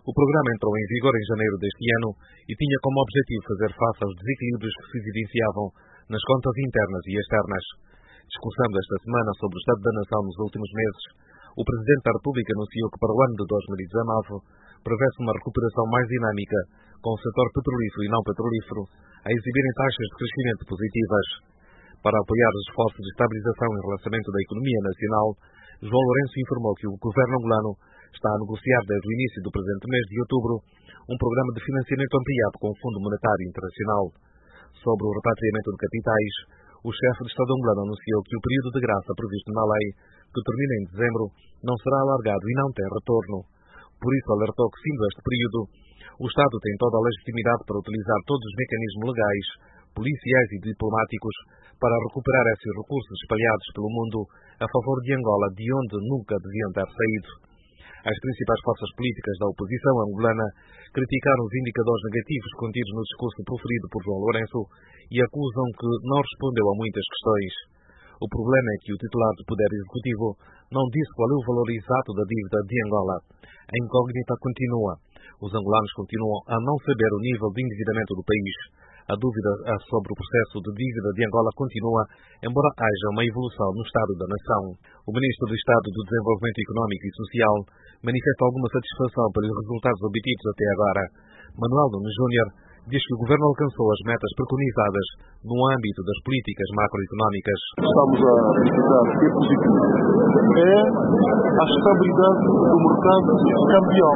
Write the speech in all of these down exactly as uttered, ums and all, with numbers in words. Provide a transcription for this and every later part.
O programa entrou em vigor em janeiro deste ano e tinha como objetivo fazer face aos desequilíbrios que se evidenciavam nas contas internas e externas. Discursando esta semana sobre o estado da nação nos últimos meses, o Presidente da República anunciou que para o ano de dois mil e dezanove prevê-se uma recuperação mais dinâmica, com o setor petrolífero e não petrolífero a exibirem taxas de crescimento positivas. Para apoiar os esforços de estabilização e relançamento da economia nacional, João Lourenço informou que o governo angolano está a negociar desde o início do presente mês de outubro um programa de financiamento ampliado com o Fundo Monetário Internacional. Sobre o repatriamento de capitais, o chefe de Estado angolano anunciou que o período de graça previsto na lei, que termina em dezembro, não será alargado e não tem retorno. Por isso, alertou que, fim deste período, o Estado tem toda a legitimidade para utilizar todos os mecanismos legais, policiais e diplomáticos para recuperar esses recursos espalhados pelo mundo a favor de Angola, de onde nunca deviam ter saído. As principais forças políticas da oposição angolana criticaram os indicadores negativos contidos no discurso proferido por João Lourenço e acusam que não respondeu a muitas questões. O problema é que o titular do Poder Executivo não disse qual é o valor exato da dívida de Angola. A incógnita continua. Os angolanos continuam a não saber o nível de endividamento do país. A dúvida sobre o processo de dívida de Angola continua, embora haja uma evolução no estado da nação. O Ministro do Estado do Desenvolvimento Económico e Social manifesta alguma satisfação pelos resultados obtidos até agora. Manuel Nunes Júnior diz que o governo alcançou as metas preconizadas no âmbito das políticas macroeconómicas. Estamos a verificar que é positivo. É a estabilidade do mercado cambial.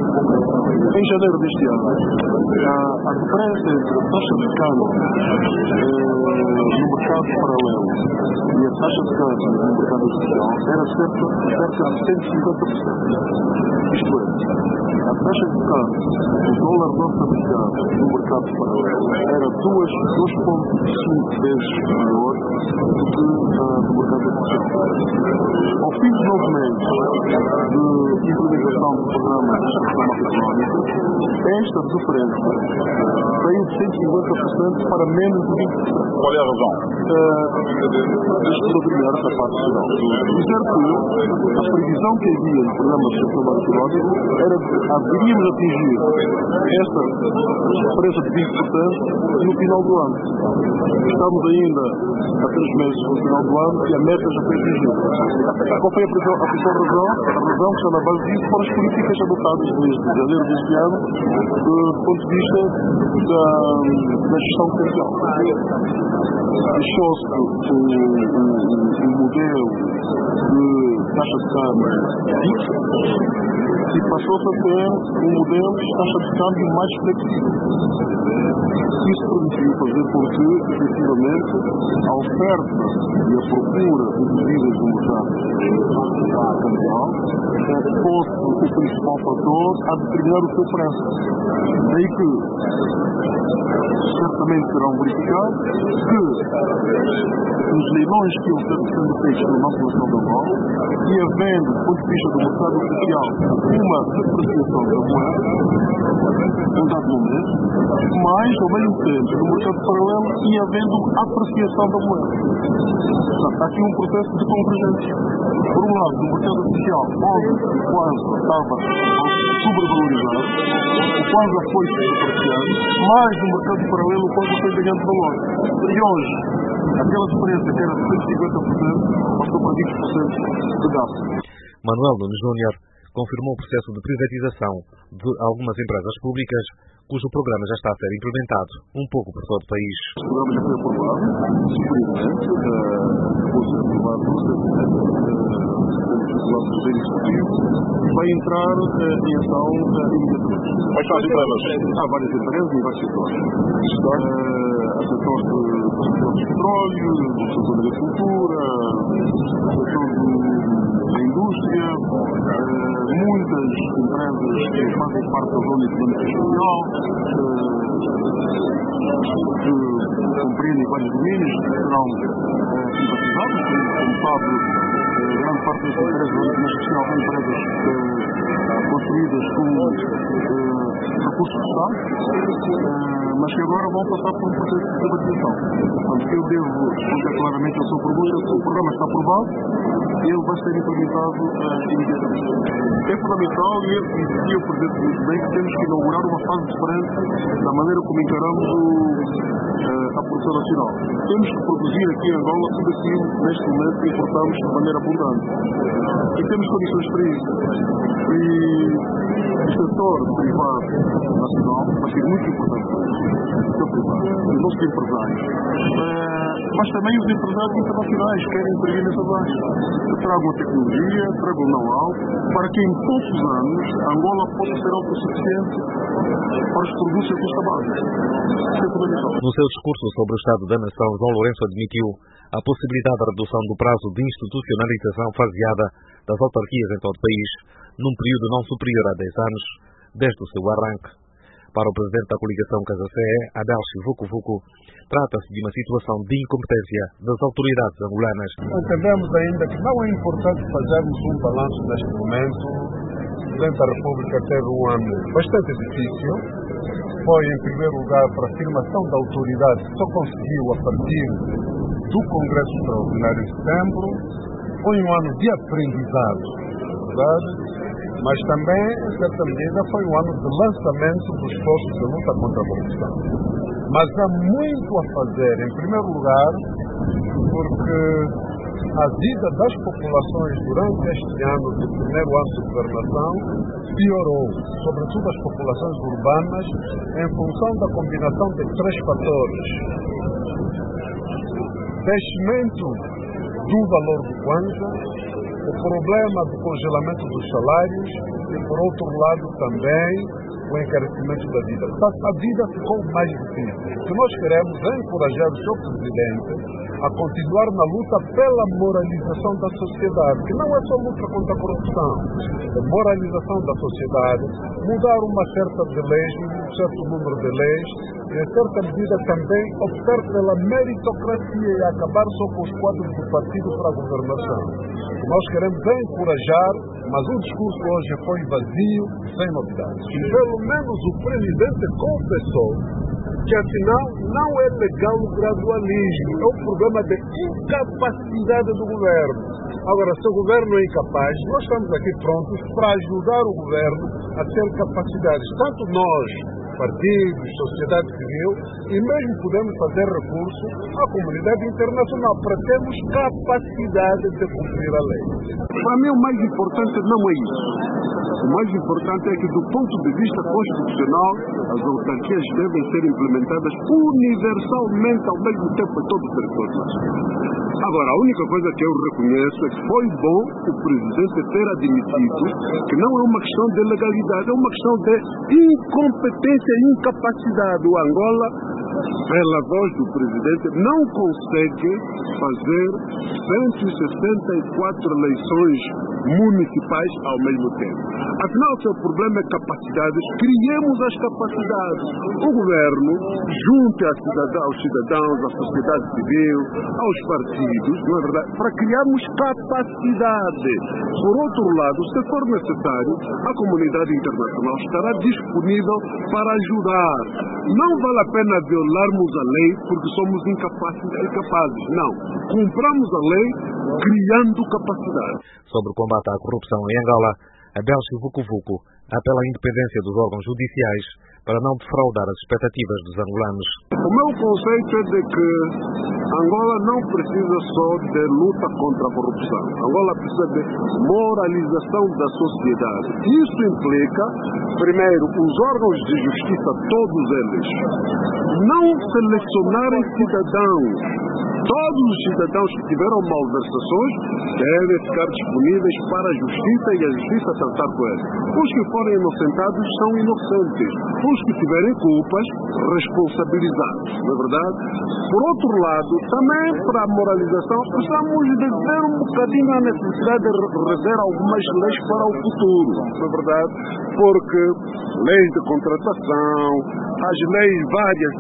Em janeiro deste ano, a, a diferença entre a taxa de câmbio eh, no mercado paralelo e a taxa de câmbio no mercado oficial era cerca, cerca de cento e cinquenta por cento. Isto é, a taxa de câmbio do dólar norte-americano no mercado paralelo era dois vírgula cinco vezes maior do que a do mercado oficial. Ao fim dos nove meses de implementação do programa de gestão macroeconómica, esta diferença veio de cento e cinquenta por cento para menos de vinte por cento. Qual é a razão? Deixa-me sublinhar essa parte final. Dizer que a previsão que havia no programa de gestão macroeconómica era que haveríamos atingir esta diferença de vinte por cento no final do ano. Estamos ainda a três meses do final do ano e a meta já foi atingida. Qual foi a principal razão? A razão que está na base disso foram as políticas adotadas desde janeiro deste ano do ponto de vista da, da gestão social. Deixou-se o, o, o modelo de taxa de câmbio fixo e passou-se a ter um modelo de taxa de câmbio mais flexível. Isso permitiu fazer com que, efetivamente, a oferta e a procura de medidas no mercado cambial fosse o principal fator a determinar o seu preço. Daí que certamente terão verificado que os leilões que iam sendo feitos no nosso nação da Angola e havendo, do ponto de vista do mercado oficial, uma depreciação da moeda, num dado momento, mas, ao mesmo tempo, no mercado paralelo ia havendo apreciação da moeda. Portanto, há aqui um processo de convergência. Por um lado, no mercado oficial, onde o Kwanza estava sobrevalorizado, o Kwanza foi se depreciando, mas no mercado paralelo o Kwanza foi ganhando valor. E hoje, aquela diferença que era de cento e cinquenta por cento passou para vinte por cento de gasto. Manuel Nunes Júnior confirmou o processo de privatização de algumas empresas públicas, cujo programa já está a ser implementado um pouco por todo o país. O programa já foi aprovado, superiormente, depois de aprovado no Poder Executivo, e vai entrar em ação imediatamente. Quais são as empresas? Há várias empresas em vários setores. Há setores do setor de petróleo, do setor da agricultura, do setor da indústria, muitas empresas que fazem parte da zona económica especial, que compreendem vários domínios que serão privatizados. Como sabe, grande parte das empresas da zona especial são empresas construídas com recurso do Estado, uh, mas que agora vão passar por um processo de privatização. Portanto, eu devo explicar claramente a sua pergunta. O programa está aprovado e ele vai ser implementado uh, imediatamente. É fundamental e eu dizia o Presidente muito bem que temos que inaugurar uma fase diferente da maneira como encaramos o, uh, a produção nacional. Temos que produzir aqui em Angola tudo aquilo que neste momento importamos de maneira abundante. E temos condições para isso. E o setor privado nacional vai ser muito importante para isso. O setor privado, os nossos empresários. Uh, mas também os empresários internacionais querem intervir nessa base. Tragam a tecnologia, tragam o know-how, para que em poucos anos Angola possa ser autossuficiente para os produtos em custa base. No seu discurso sobre o Estado da Nação, João Lourenço admitiu a possibilidade de redução do prazo de institucionalização faseada das autarquias em todo o país, num período não superior a dez anos, desde o seu arranque. Para o presidente da coligação Casa-C E, Adelchi Vucu Vucu, trata-se de uma situação de incompetência das autoridades angolanas. Entendemos ainda que não é importante fazermos um balanço neste momento. O Presidente da República teve um ano bastante difícil. Foi, em primeiro lugar, para a afirmação da autoridade que só conseguiu a partir do Congresso Extraordinário de setembro. Foi um ano de aprendizado, na verdade, mas também, em certa medida, foi um ano de lançamento dos esforços de luta contra a corrupção. Mas há muito a fazer, em primeiro lugar, porque a vida das populações durante este ano, do primeiro ano de governação, piorou, sobretudo as populações urbanas, em função da combinação de três fatores: descimento do valor do kwanza, o problema do congelamento dos salários e, por outro lado, também o encarecimento da vida. Portanto, a vida ficou mais difícil. O que nós queremos é encorajar o senhor Presidente a continuar na luta pela moralização da sociedade, que não é só luta contra a corrupção, é moralização da sociedade, mudar uma certa de leis, um certo número de leis, e, em certa medida, também optar pela meritocracia e acabar só com os quadros do partido para a governação. O que nós queremos é encorajar, mas o discurso hoje foi vazio, sem novidades. E pelo menos o Presidente confessou que, afinal, não é legal o gradualismo, é um problema de incapacidade do governo. Agora, se o governo é incapaz, nós estamos aqui prontos para ajudar o governo a ter capacidades, tanto nós, partidos, sociedade civil, e mesmo podemos fazer recurso à comunidade internacional para termos capacidade de cumprir a lei. Para mim, o mais importante não é isso. O mais importante é que, do ponto de vista constitucional, as autarquias devem ser implementadas universalmente ao mesmo tempo em todo o território nacional. Agora, a única coisa que eu reconheço é que foi bom o Presidente ter admitido que não é uma questão de legalidade, é uma questão de incompetência e incapacidade. O Angola, pela voz do Presidente, não consegue fazer cento e sessenta e quatro eleições municipais ao mesmo tempo. Afinal, o seu problema é capacidades, criemos as capacidades. O governo, junto aos cidadãos, à sociedade civil, aos partidos, não é verdade, para criarmos capacidade. Por outro lado, se for necessário, a comunidade internacional estará disponível para ajudar. Não vale a pena violarmos a lei porque somos incapazes. incapazes. Não. Cumpramos a lei criando capacidade. Sobre o combate à corrupção em Angola, Adelchi Vucu Vucu apela à independência dos órgãos judiciais para não defraudar as expectativas dos angolanos. O meu conceito é de que Angola não precisa só de luta contra a corrupção. Angola precisa de moralização da sociedade. Isso implica, primeiro, os órgãos de justiça, todos eles, não selecionarem cidadãos. Todos os cidadãos que tiveram malversações devem ficar disponíveis para a justiça e a justiça tratar com eles. Os que forem inocentados são inocentes. Os que tiverem culpas, responsabilizados. Não é verdade? Por outro lado, também para a moralização, precisamos de ver um bocadinho a necessidade de rever algumas leis para o futuro. Não é verdade? Porque leis de contratação, as leis várias,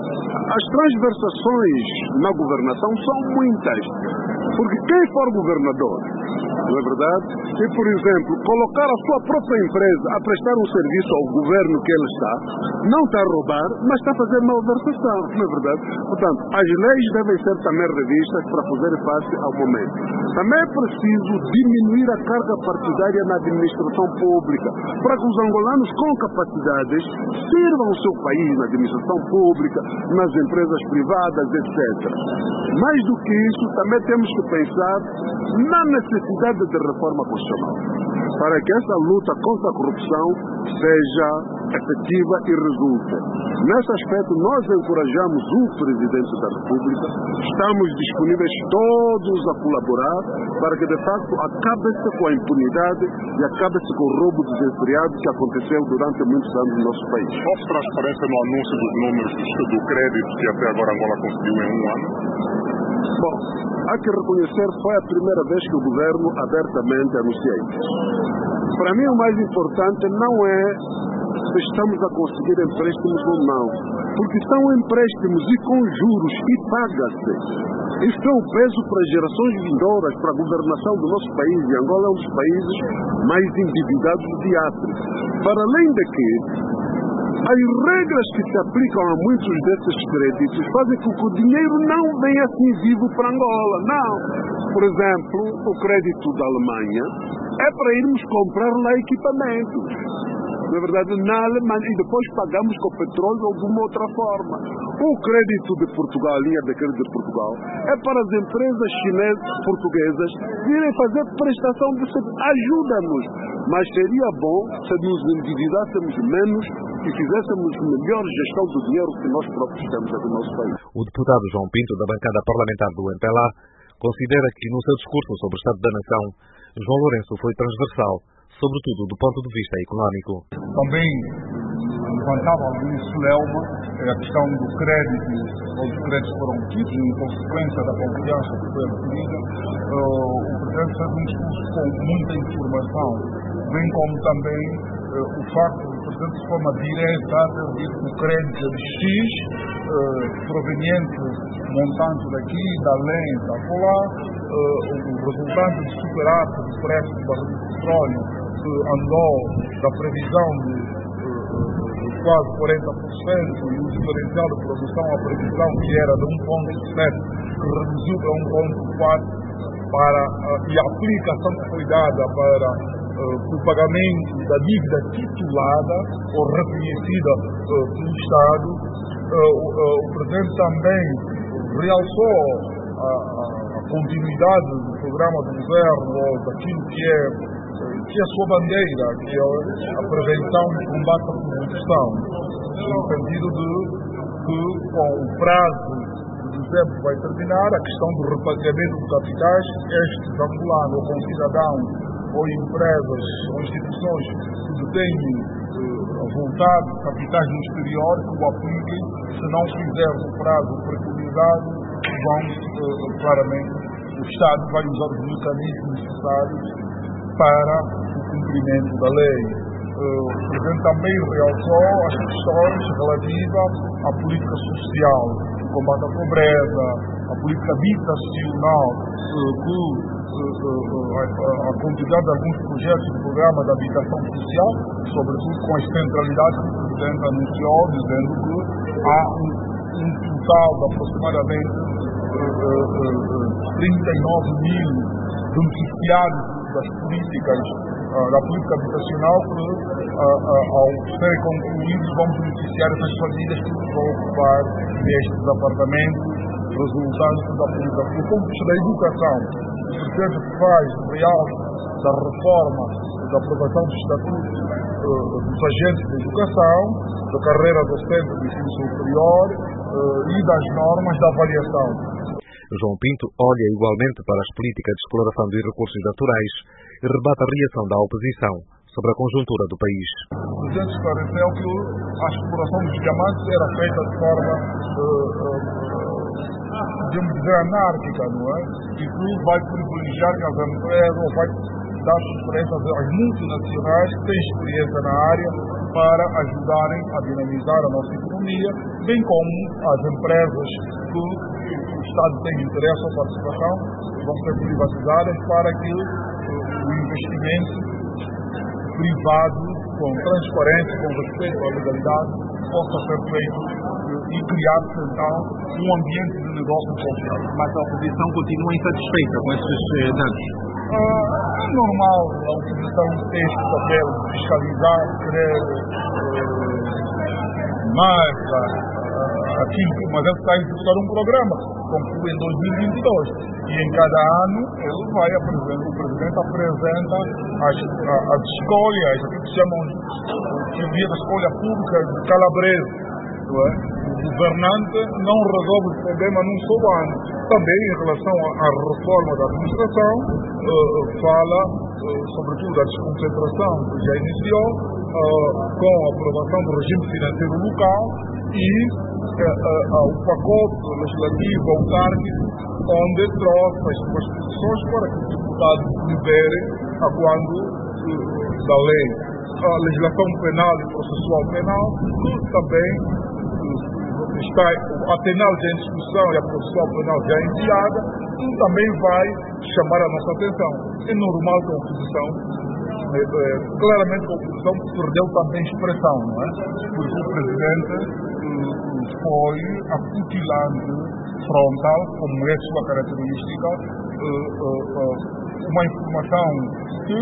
as transversações na governação são muitas. Porque quem for governador não é verdade? E, por exemplo, colocar a sua própria empresa a prestar um serviço ao governo que ele está, não está a roubar, mas está a fazer malversação, não é verdade? Portanto, as leis devem ser também revistas para fazer face ao momento. Também é preciso diminuir a carga partidária na administração pública, para que os angolanos com capacidades sirvam o seu país na administração pública, nas empresas privadas, etcétera. Mais do que isso, também temos que pensar na necessidade de reforma constitucional, para que essa luta contra a corrupção seja efetiva e resulte. Nesse aspecto, nós encorajamos o Presidente da República, estamos disponíveis todos a colaborar para que, de facto, acabe-se com a impunidade e acabe-se com o roubo desenfreado que aconteceu durante muitos anos no nosso país. Houve transparência no anúncio dos números do crédito que até agora Angola conseguiu em um ano? Bom, há que reconhecer que foi a primeira vez que o governo abertamente anuncia isso. Para mim, o mais importante não é se estamos a conseguir empréstimos ou não, porque são empréstimos e com juros e paga-se. Isso é um peso para as gerações vindouras, para a governação do nosso país, e Angola é um dos países mais endividados de África. Para além de que as regras que se aplicam a muitos desses créditos fazem com que o dinheiro não venha assim vivo para Angola. Não. Por exemplo, o crédito da Alemanha é para irmos comprar lá equipamentos. Na verdade, na Alemanha, e depois pagamos com petróleo ou de uma outra forma. O crédito de Portugal, a linha de crédito de Portugal, é para as empresas chinesas, portuguesas, virem fazer prestação de serviço. Ajuda-nos. Mas seria bom se nos endividássemos menos e fizéssemos melhor gestão do dinheiro que nós próprios temos aqui no nosso país. O deputado João Pinto, da bancada parlamentar do M P L A, considera que no seu discurso sobre o Estado da Nação, João Lourenço foi transversal, sobretudo do ponto de vista económico. Também levantava o ministro Lelma a questão do crédito, ou dos créditos que foram tidos, em consequência da confiança que foi adquirida. Uh, o Presidente fez um discurso com muita informação, bem como também uh, o facto de o Presidente, de forma direta, ter dito que o crédito é de X, uh, proveniente montante daqui, da além, da colar, uh, o resultante de superávit do preço do barril de petróleo que andou da previsão de quase quarenta por cento e o diferencial de produção à previsão que era de um vírgula sete, que reduziu para um vírgula quatro, para, uh, e a aplicação que foi dada para uh, o pagamento da dívida titulada ou reconhecida uh, pelo Estado. Uh, uh, o Presidente também realçou a, a, a continuidade do programa do governo, ou daquilo que é que é a sua bandeira, que é a prevenção e combate à corrupção, no sentido de que, com o prazo de dezembro que vai terminar, a questão do repatriamento de capitais, estes angolanos ou com cidadãos ou empresas ou instituições que detêm eh, voltado capitais no exterior, que o apliquem, se não fizer o prazo preconizado, vão, eh, claramente, o Estado vai usar os mecanismos necessários para o cumprimento da lei. O Presidente também realçou as questões relativas à política social, o combate à pobreza, a política habitacional, que a quantidade de alguns projetos do programa de habitação social, sobretudo com as centralidades que o Presidente anunciou, dizendo que há um, um total de aproximadamente trinta e nove mil beneficiários das políticas, uh, da política habitacional, que uh, uh, ao serem concluídos vão beneficiar essas famílias que vão ocupar estes apartamentos resultantes da política. Do ponto de vista da educação, o Presidente faz real da reforma da aprovação dos estatutos uh, dos agentes de educação, da carreira docente do ensino superior uh, e das normas da avaliação. João Pinto olha igualmente para as políticas de exploração de recursos naturais e rebate a reação da oposição sobre a conjuntura do país. O Presidente esclareceu que a exploração dos diamantes era feita de forma, uh, uh, podemos dizer, anárquica, não é? E que vai privilegiar que as empresas, ou vai dar preferência às multinacionais que têm experiência na área para ajudarem a dinamizar a nossa economia, bem como as empresas que o Estado tem interesse ou participação vão ser privatizadas para que investimento privado, com transparência, com respeito à legalidade, possa ser feito e criar-se, então, um ambiente de negócio confiável. Mas a oposição continua insatisfeita com esses dados? Uh, é normal a oposição ter este papel de fiscalizar, querer uh, mais uh, aquilo que, mas ele está a executar um programa, conclui em dois mil e vinte e dois, e em cada ano ele vai apresentar, o Presidente apresenta as, as escolhas, aquilo que chamam de via da escolha pública de Calabrese. É? O governante não resolve o problema num só ano. Também em relação à reforma da administração, uh, fala uh, sobretudo da desconcentração que já iniciou, uh, com a aprovação do regime financeiro local e uh, uh, o pacote legislativo autárquico, onde trouxe as suas posições para que os deputados liberem a quando uh, da lei. A legislação penal e processual penal, que também está a penal já em discussão e a processual penal já enviada, que também vai chamar a nossa atenção. É normal que a oposição, é, é, claramente a oposição perdeu também expressão, não é? Porque o Presidente uh, foi acutilante frontal, como é sua característica, uh, uh, uh, uma informação que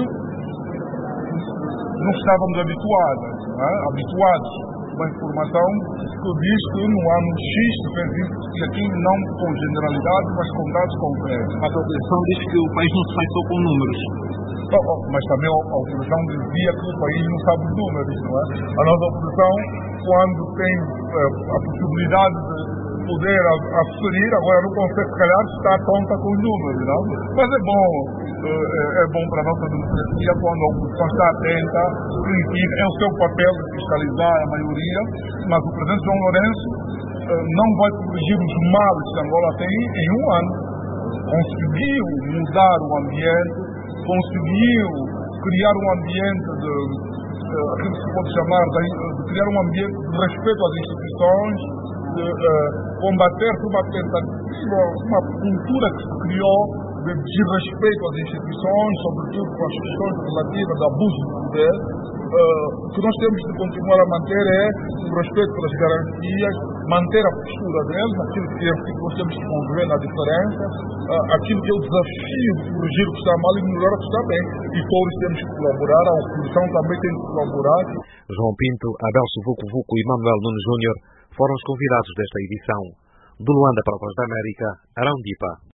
não estávamos habituados, não é? habituados. Uma informação que diz que no ano X se fez isso e aqui não com generalidade, mas com dados concretos. A oposição diz que o país não se faz só com números. Oh, oh, mas também a oposição dizia que o país não sabe os números, não é? A nossa oposição, quando tem eh, a possibilidade de poder aferir, agora não consegue, se calhar, estar tonta com os números, não? Mas é bom, é bom para a nossa democracia quando a oposição está atenta, critica, é o seu papel de fiscalizar a maioria, mas o Presidente João Lourenço não vai corrigir os males que Angola tem em um ano. Conseguiu mudar o ambiente, conseguiu criar um ambiente de, aquilo que se pode chamar, de, de criar um ambiente de respeito às instituições, de uh, combater uma tentativa, uma cultura que se criou de desrespeito às instituições, sobretudo com as questões relativas ao abuso do poder. Uh, o que nós temos de continuar a manter é o respeito pelas garantias, manter a postura deles, aquilo que, é, que nós temos que conviver na diferença, uh, aquilo que é o desafio de corrigir o que está mal e melhorar o que está bem. E todos temos que colaborar, a oposição também tem que colaborar. João Pinto, Adelso Vucu Vucu e Manuel Nunes Júnior foram os convidados desta edição. De Luanda para a Voz da América, Arão Dipa.